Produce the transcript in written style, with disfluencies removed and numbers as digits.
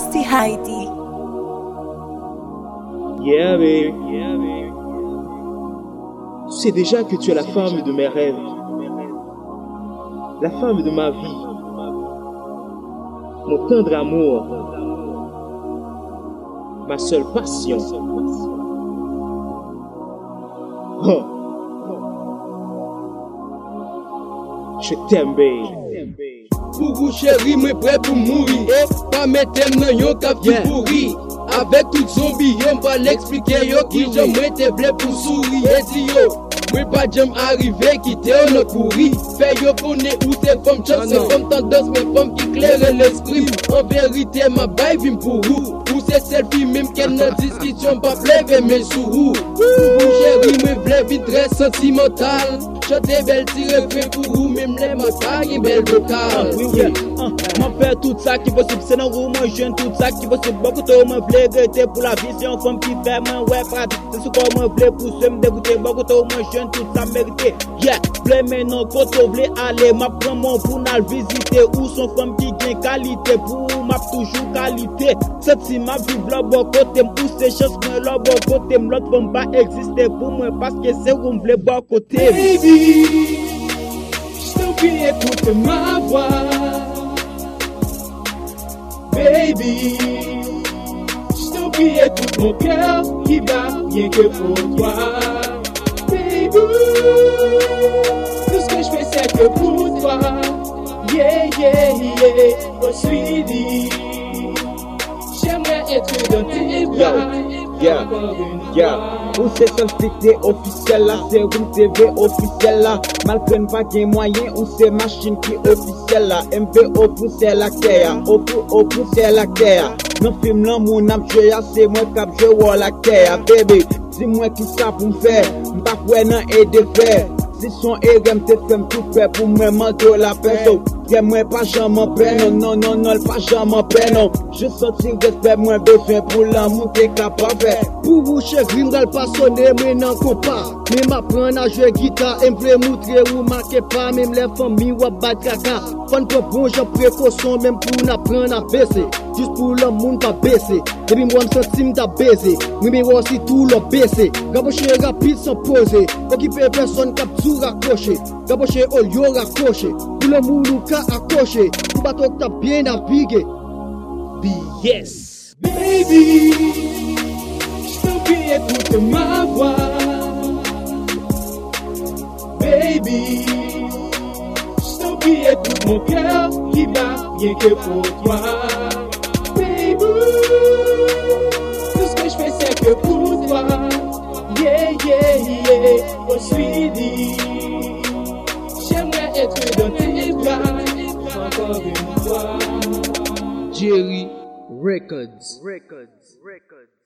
C'est Heidi. Yeah, baby. Tu sais déjà que tu es la femme de mes rêves, la femme de ma vie, mon tendre amour, ma seule passion. Oh. Je t'aime, baby. Pour vous chérie, moi prêt pour mourir. Pas mettre dans yon café pourri. Avec tout zombie, yon pas l'expliquer yo qui j'aime moi te blé pour sourire. Et si yo, moi pas j'aime arriver quitter on a couru. Fait yo connaît où c'est comme chance, c'est comme tendance mes femmes qui clairent l'esprit. En vérité ma baille vim pour vous. Pour ces selfies même qu'elle n'a discussion pas plève mes sourous. Pour vous chérie, moi v'lè vite très sentimental. Chante belle tire fait pour vous, même les matins, une belle vocale. M'en faire tout ça qui possible, c'est non vous, moi jeune, tout ça qui possible. Beaucoup de moi voulez regretter pour la vie, c'est une femme qui fait moins ouais pratique. C'est ce qu'on me voulait pour se me dégoûter. Beaucoup de moi jeune, tout ça mérité. Yeah, play maintenant, quand on voulait aller, m'a prend mon pour n'al visiter. Où sont femmes qui gagnent qualité, pour m'a toujours qualité. Cette si ma vie là bon côté, où c'est chance, moi là bon côté, l'autre femme pas exister pour moi parce que c'est où me voulait bon côté. Baby, je t'en prie, écoute ma voix. Baby, je t'en prie, écoute mon cœur qui bat rien que pour toi. Baby, tout ce que je fais c'est que pour toi. Yeah, yeah, yeah, oh sweetie, j'aimerais être dans tes bras. Où c'est société officielle là, c'est Room TV officielle là. Malgré pas qu'il y ait moyen, où c'est machine qui officielle là. MVO pour c'est la terre, O pour c'est la terre. Dans film là, mon âme c'est moi qui joue la terre. Baby, dis-moi qui ça pour me faire, m'pas quoi non et de faire. Si son RM te fait tout fait pour me mentir la personne. Moi pas jamais peine, non, pas jamais peine. Je senti respect, moi besoin pour l'amour t'es capable. Pour vous chérie, m'gal pas sonner, mais non compas. Mais m'apprendre à jouer guitare, et m'vle montrer ou marquer pas, même les familles ou à battre caca. Fan pour bon, j'en précaution, même pour n'apprendre à baisser. Juste pour le monde pas baisser. Et puis moi m'senti m'ta baiser. Oui, mais aussi tout le baisser. Gabocher rapide sans poser. Occuper personne cap tout raccrocher. Gabocher au lieu raccrocher. Pour le monde ou ka accrocher. Pour bateau que t'as bien navigué. Yes. Baby, je t'en prie, écoute ma voix. Baby, je t'en prie, écoute mon cœur qui bat rien que pour toi. Baby, tout ce que je fais c'est que pour toi. Yeah, yeah, yeah, oh sweetie, j'aimerais être dans tes bras encore une fois. Jerry Records.